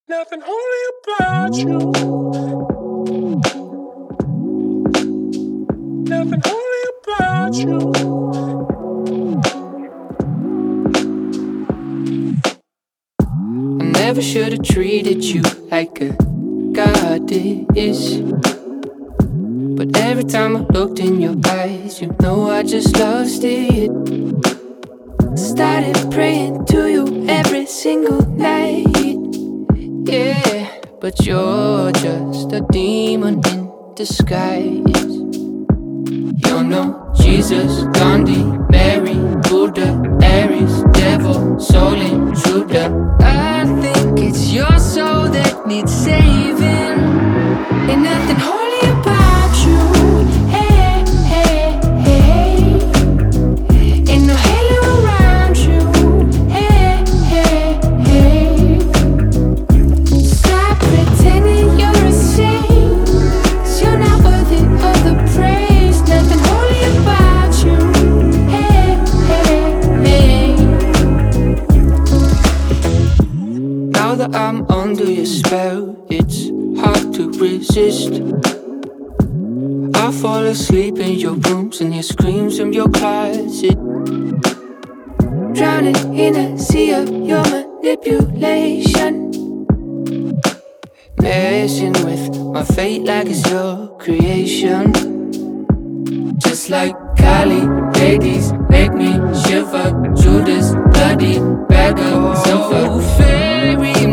Nothing holy about you. Nothing holy about you. I never should have treated you like a goddess. But every time I looked in your eyes, you know I just lost it. Started praying to you every single night. Yeah, but you're just a demon in disguise. You're no Jesus, Gandhi, Mary, Buddha, Aries, devil, soul intruder. I think it's your soul that needs saving. Ain't nothing holy about you. Hey, hey, hey. Ain't no halo around you. Hey, hey, hey. Stop pretending you're a saint, 'cause you're not worthy of the praise. Nothing holy about you. Hey, hey, hey. Now that I'm under your spell, it's hard to resist. I fall asleep in your rooms and hear screams from your closet, drowning in a sea of your manipulation, messing with my fate like it's your creation. Just like Kali, Hades, make me shiver. Judas, bloody beggar, silver fairy